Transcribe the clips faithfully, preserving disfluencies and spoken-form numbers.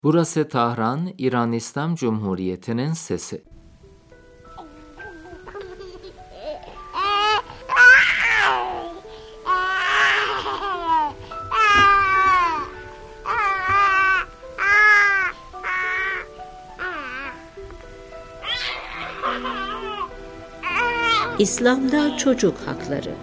Burası Tahran, İran İslam Cumhuriyeti'nin sesi. İslam'da çocuk hakları.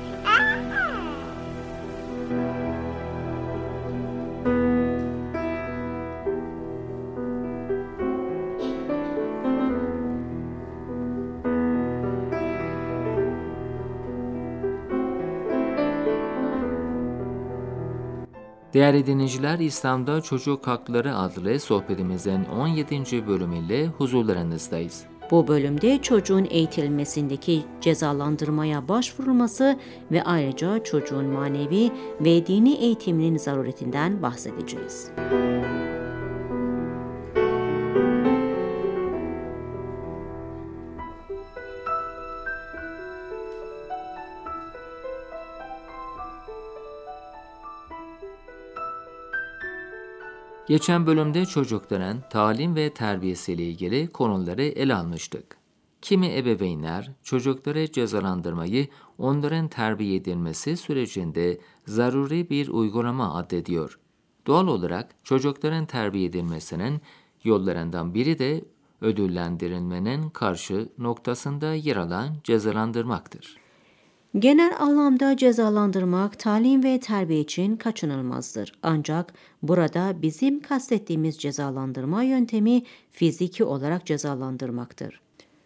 Değerli dinleyiciler, İslam'da Çocuk Hakları adlı sohbetimizin on yedinci bölümüyle huzurlarınızdayız. Bu bölümde çocuğun eğitilmesindeki cezalandırmaya başvurulması ve ayrıca çocuğun manevi ve dini eğitiminin zaruretinden bahsedeceğiz. Geçen bölümde çocukların talim ve terbiyesiyle ilgili konuları ele almıştık. Kimi ebeveynler çocukları cezalandırmayı onların terbiye edilmesi sürecinde zaruri bir uygulama addediyor. Doğal olarak çocukların terbiye edilmesinin yollarından biri de ödüllendirilmenin karşı noktasında yer alan cezalandırmaktır. Genel anlamda cezalandırmak talim ve terbiye için kaçınılmazdır. Ancak burada bizim kastettiğimiz cezalandırma yöntemi fiziki olarak cezalandırmaktır.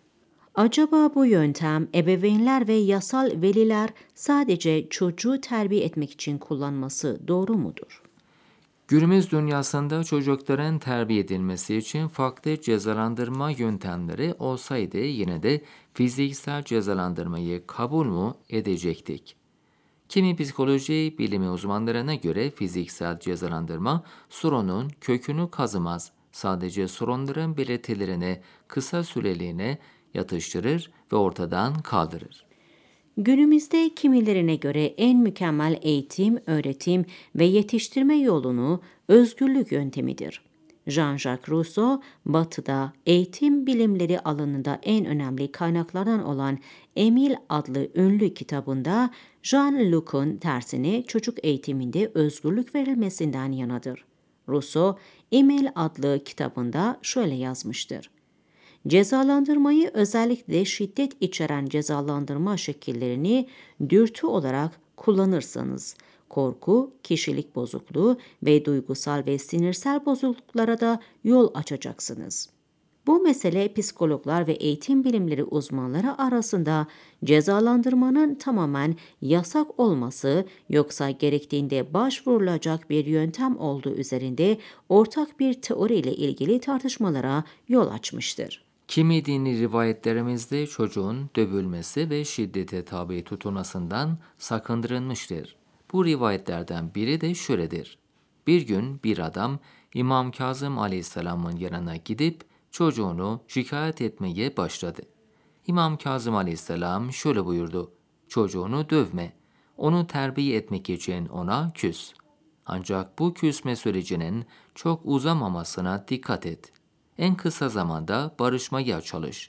Acaba bu yöntem ebeveynler ve yasal veliler sadece çocuğu terbiye etmek için kullanması doğru mudur? Günümüz dünyasında çocukların terbiye edilmesi için farklı cezalandırma yöntemleri olsaydı yine de fiziksel cezalandırmayı kabul mu edecektik? Kimi psikoloji bilimi uzmanlarına göre fiziksel cezalandırma sorunun kökünü kazımaz, sadece sorunların belirtilerini kısa süreliğine yatıştırır ve ortadan kaldırır. Günümüzde kimilerine göre en mükemmel eğitim, öğretim ve yetiştirme yolunu özgürlük yöntemidir. Jean-Jacques Rousseau, Batı'da eğitim bilimleri alanında en önemli kaynaklardan olan Emile adlı ünlü kitabında Jean-Luc'un tersine çocuk eğitiminde özgürlük verilmesinden yanadır. Rousseau, Emile adlı kitabında şöyle yazmıştır. Cezalandırmayı, özellikle şiddet içeren cezalandırma şekillerini dürtü olarak kullanırsanız, korku, kişilik bozukluğu ve duygusal ve sinirsel bozukluklara da yol açacaksınız. Bu mesele psikologlar ve eğitim bilimleri uzmanları arasında cezalandırmanın tamamen yasak olması yoksa gerektiğinde başvurulacak bir yöntem olduğu üzerinde ortak bir teoriyle ilgili tartışmalara yol açmıştır. Kimi dini rivayetlerimizde çocuğun dövülmesi ve şiddete tabi tutulmasından sakındırılmıştır. Bu rivayetlerden biri de şöyledir. Bir gün bir adam İmam Kazım Aleyhisselam'ın yanına gidip çocuğunu şikayet etmeye başladı. İmam Kazım Aleyhisselam şöyle buyurdu: "Çocuğunu dövme, onu terbiye etmek için ona küs. Ancak bu küsme sürecinin çok uzamamasına dikkat et. En kısa zamanda barışmaya çalış."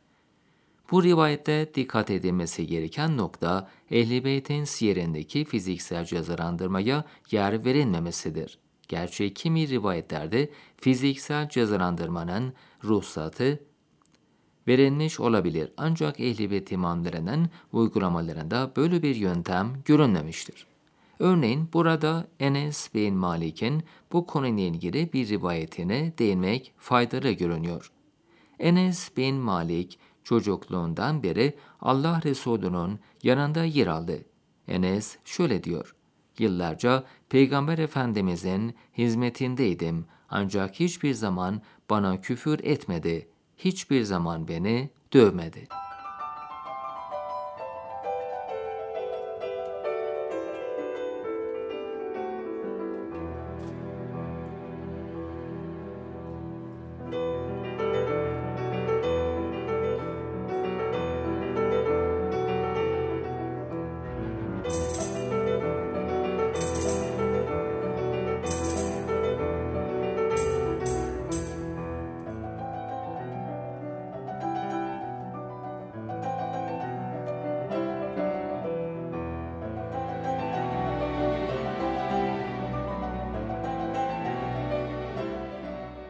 Bu rivayette dikkat edilmesi gereken nokta Ehl-i Beyt'in siyerindeki fiziksel cezalandırmaya yer verilmemesidir. Gerçi kimi rivayetlerde fiziksel cezalandırmanın ruhsatı verilmiş olabilir, ancak Ehl-i Beyt imamlarının uygulamalarında böyle bir yöntem görünmemiştir. Örneğin burada Enes bin Malik'in bu konuyla ilgili bir rivayetine değinmek faydalı görünüyor. Enes bin Malik çocukluğundan beri Allah Resulü'nün yanında yer aldı. Enes şöyle diyor: "Yıllarca Peygamber Efendimizin hizmetindeydim, ancak hiçbir zaman bana küfür etmedi, hiçbir zaman beni dövmedi."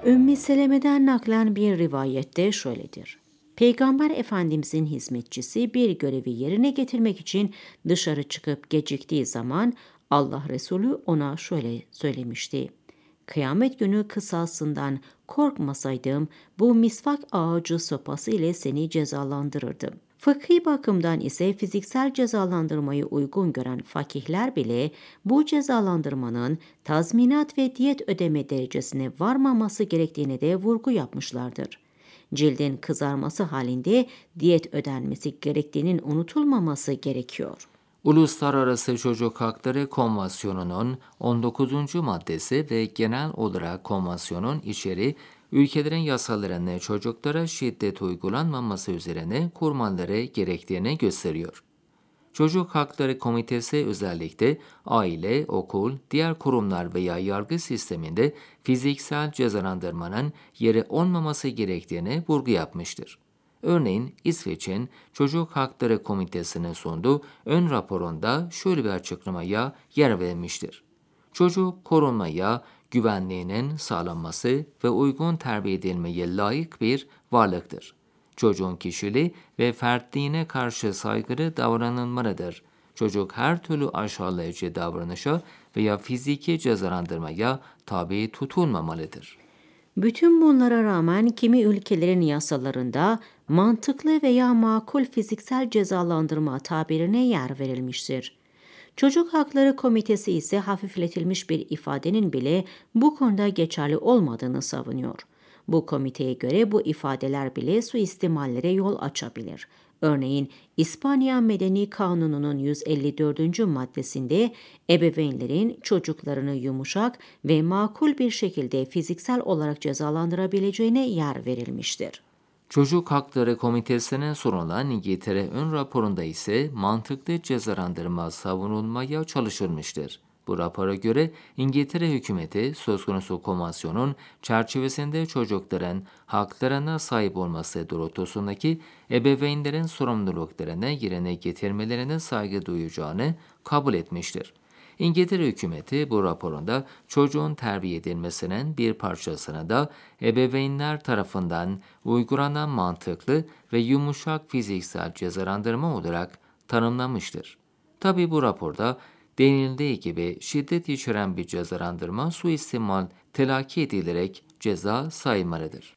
Ümmü Seleme'den naklen bir rivayette şöyledir. Peygamber Efendimizin hizmetçisi bir görevi yerine getirmek için dışarı çıkıp geciktiği zaman Allah Resulü ona şöyle söylemişti. Kıyamet günü kısasından korkmasaydım bu misvak ağacı sopası ile seni cezalandırırdım. Fıkhi bakımdan ise fiziksel cezalandırmayı uygun gören fakihler bile bu cezalandırmanın tazminat ve diyet ödeme derecesine varmaması gerektiğine de vurgu yapmışlardır. Cildin kızarması halinde diyet ödenmesi gerektiğinin unutulmaması gerekiyor. Uluslararası Çocuk Hakları Konvansiyonu'nun on dokuzuncu maddesi ve genel olarak konvansiyonun içeriği ülkelerin yasalarını çocuklara şiddet uygulanmaması üzerine kurmaları gerektiğini gösteriyor. Çocuk Hakları Komitesi özellikle aile, okul, diğer kurumlar veya yargı sisteminde fiziksel cezalandırmanın yeri olmaması gerektiğine vurgu yapmıştır. Örneğin İsveç'in Çocuk Hakları Komitesi'nin sunduğu ön raporunda şöyle bir açıklamaya yer verilmiştir. Çocuk korunmaya, güvenliğinin sağlanması ve uygun terbiye edilmeye layık bir varlıktır. Çocuğun kişiliği ve fertliğine karşı saygılı davranılmalıdır. Çocuk her türlü aşağılayıcı davranışa veya fiziki cezalandırmaya tabi tutulmamalıdır. Bütün bunlara rağmen kimi ülkelerin yasalarında mantıklı veya makul fiziksel cezalandırma tabirine yer verilmiştir. Çocuk Hakları Komitesi ise hafifletilmiş bir ifadenin bile bu konuda geçerli olmadığını savunuyor. Bu komiteye göre bu ifadeler bile suistimallere yol açabilir. Örneğin İspanya Medeni Kanunu'nun yüz elli dördüncü maddesinde ebeveynlerin çocuklarını yumuşak ve makul bir şekilde fiziksel olarak cezalandırabileceğine yer verilmiştir. Çocuk Hakları Komitesi'ne sunulan İngiltere ön raporunda ise mantıklı cezalandırma savunulmaya çalışılmıştır. Bu rapora göre İngiltere hükümeti söz konusu konvansiyonun çerçevesinde çocukların haklarına sahip olması doğrultusundaki ebeveynlerin sorumluluklarını yerine getirmelerine saygı duyacağını kabul etmiştir. İngiltere hükümeti bu raporunda çocuğun terbiye edilmesinin bir parçasını da ebeveynler tarafından uygulanan mantıklı ve yumuşak fiziksel cezalandırma olarak tanımlamıştır. Tabi bu raporda denildiği gibi şiddet içeren bir cezalandırma suistimal telakki edilerek ceza sayılmalıdır.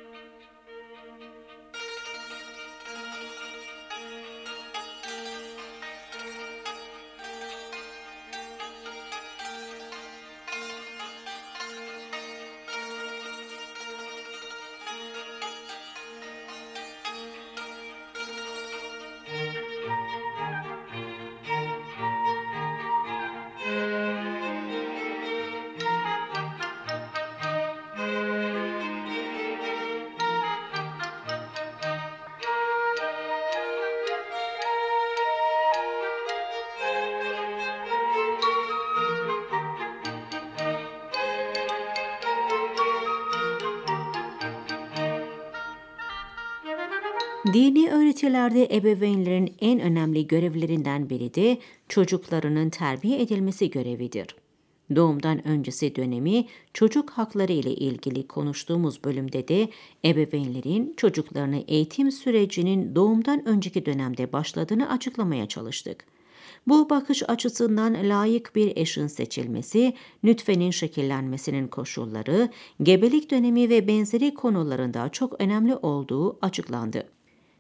Dini öğretilerde ebeveynlerin en önemli görevlerinden biri de çocuklarının terbiye edilmesi görevidir. Doğumdan öncesi dönemi çocuk hakları ile ilgili konuştuğumuz bölümde de ebeveynlerin çocuklarını eğitim sürecinin doğumdan önceki dönemde başladığını açıklamaya çalıştık. Bu bakış açısından layık bir eşin seçilmesi, nütfenin şekillenmesinin koşulları, gebelik dönemi ve benzeri konularında çok önemli olduğu açıklandı.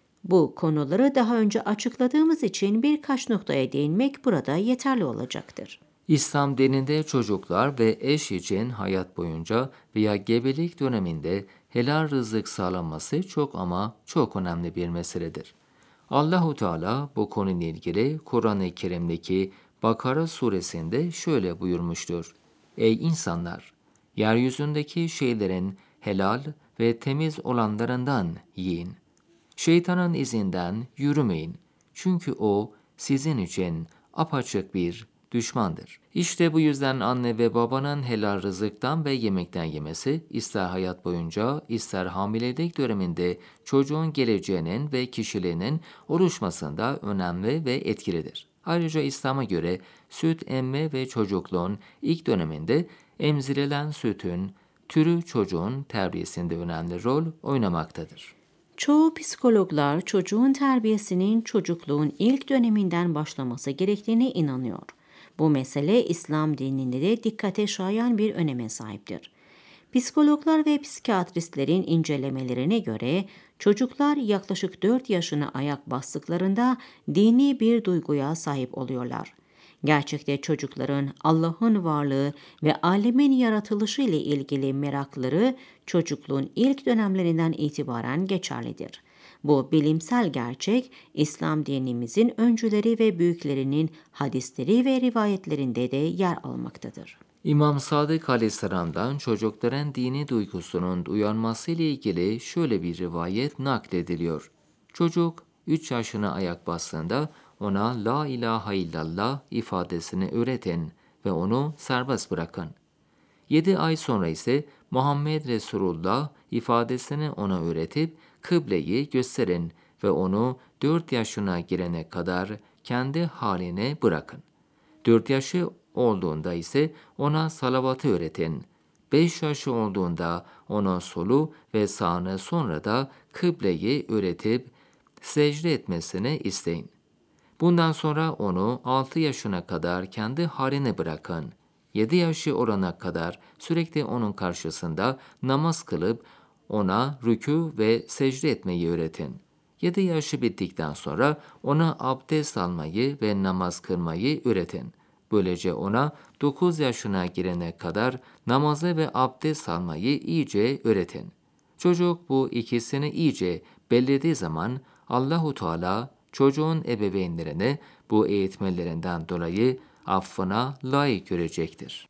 Bu konuları daha önce açıkladığımız için birkaç noktaya değinmek burada yeterli olacaktır. İslam dininde çocuklar ve eş için hayat boyunca veya gebelik döneminde helal rızık sağlanması çok ama çok önemli bir meseledir. Allahu Teala bu konuyla ilgili Kur'an-ı Kerim'deki Bakara suresinde şöyle buyurmuştur. Ey insanlar! Yeryüzündeki şeylerin helal ve temiz olanlarından yiyin. Şeytanın izinden yürümeyin. Çünkü o sizin için apaçık bir düşmandır. İşte bu yüzden anne ve babanın helal rızıktan ve yemekten yemesi, ister hayat boyunca, ister hamilelik döneminde çocuğun geleceğinin ve kişiliğinin oluşmasında önemli ve etkilidir. Ayrıca İslam'a göre süt emme ve çocukluğun ilk döneminde emzirilen sütün türü çocuğun terbiyesinde önemli rol oynamaktadır. Çoğu psikologlar çocuğun terbiyesinin çocukluğun ilk döneminden başlaması gerektiğine inanıyor. Bu mesele İslam dininde de dikkate şayan bir öneme sahiptir. Psikologlar ve psikiyatristlerin incelemelerine göre çocuklar yaklaşık dört yaşına ayak bastıklarında dini bir duyguya sahip oluyorlar. Gerçekte çocukların Allah'ın varlığı ve alemin yaratılışı ile ilgili merakları çocukluğun ilk dönemlerinden itibaren geçerlidir. Bu bilimsel gerçek İslam dinimizin öncüleri ve büyüklerinin hadisleri ve rivayetlerinde de yer almaktadır. İmam Sadık Aleyhisselam'dan çocukların dini duygusunun uyanması ile ilgili şöyle bir rivayet naklediliyor. Çocuk üç yaşına ayak bastığında ona la ilahe illallah ifadesini öğretin ve onu serbest bırakın. Yedi ay sonra ise Muhammed Resulullah ifadesini ona öğretip kıbleyi gösterin ve onu dört yaşına girene kadar kendi haline bırakın. Dört yaşı olduğunda ise ona salavatı öğretin. Beş yaşı olduğunda ona solu ve sağını sonra da kıbleyi öğretip secde etmesini isteyin. Bundan sonra onu altı yaşına kadar kendi haline bırakın. Yedi yaşı olana kadar sürekli onun karşısında namaz kılıp ona rükû ve secde etmeyi öğretin. Yedi yaşı bittikten sonra ona abdest almayı ve namaz kılmayı öğretin. Böylece ona dokuz yaşına girene kadar namazı ve abdest almayı iyice öğretin. Çocuk bu ikisini iyice bellediği zaman Allahu Teala çocuğun ebeveynlerini bu eğitmelerinden dolayı affına layık görecektir.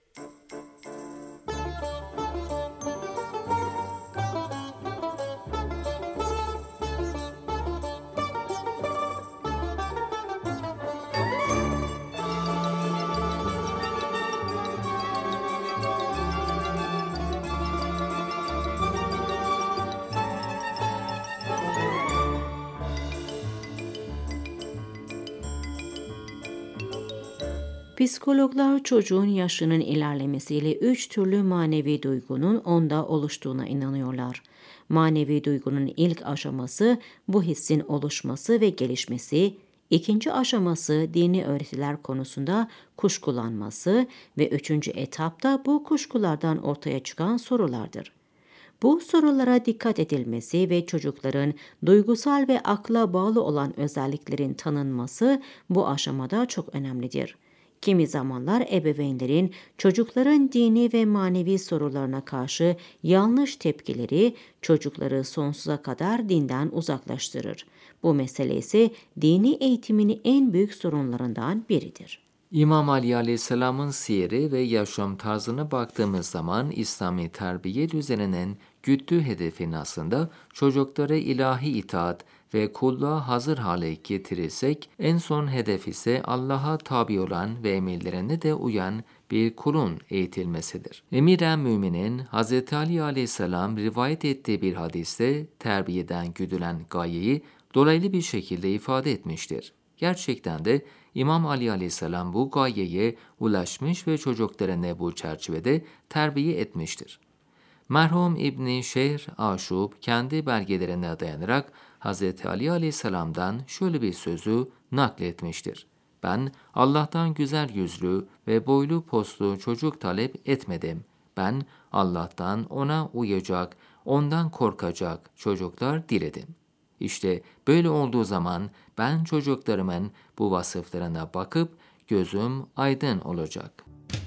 Psikologlar çocuğun yaşının ilerlemesiyle üç türlü manevi duygunun onda oluştuğuna inanıyorlar. Manevi duygunun ilk aşaması bu hissin oluşması ve gelişmesi, ikinci aşaması dini öğretiler konusunda kuşkulanması ve üçüncü etapta bu kuşkulardan ortaya çıkan sorulardır. Bu sorulara dikkat edilmesi ve çocukların duygusal ve akla bağlı olan özelliklerin tanınması bu aşamada çok önemlidir. Kimi zamanlar ebeveynlerin çocukların dini ve manevi sorularına karşı yanlış tepkileri çocukları sonsuza kadar dinden uzaklaştırır. Bu mesele ise dini eğitimin en büyük sorunlarından biridir. İmam Ali Aleyhisselam'ın siyeri ve yaşam tarzına baktığımız zaman İslami terbiye düzeninin güttüğü hedefin aslında çocukları ilahi itaat ve kulluğa hazır hale getirirsek en son hedef ise Allah'a tabi olan ve emirlerine de uyan bir kulun eğitilmesidir. Emir-i Müminin Hz. Ali Aleyhisselam rivayet ettiği bir hadiste terbiyeden güdülen gayeyi dolaylı bir şekilde ifade etmiştir. Gerçekten de İmam Ali Aleyhisselam bu gayeye ulaşmış ve çocuklarını bu çerçevede terbiye etmiştir. Merhum İbn-i Şehr Aşub kendi belgelerine dayanarak Hz. Ali Aleyhisselam'dan şöyle bir sözü nakletmiştir. Ben Allah'tan güzel yüzlü ve boylu postlu çocuk talep etmedim. Ben Allah'tan ona uyacak, ondan korkacak çocuklar diledim. İşte böyle olduğu zaman ben çocuklarımın bu vasıflarına bakıp gözüm aydın olacak.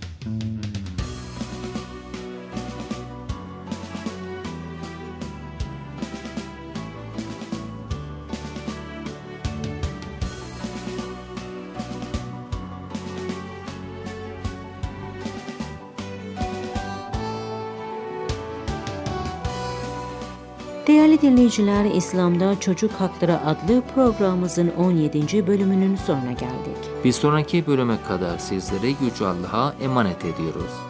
Değerli dinleyiciler, İslam'da Çocuk Hakları adlı programımızın on yedinci bölümünün sonuna geldik. Bir sonraki bölüme kadar sizleri Yüce Allah'a emanet ediyoruz.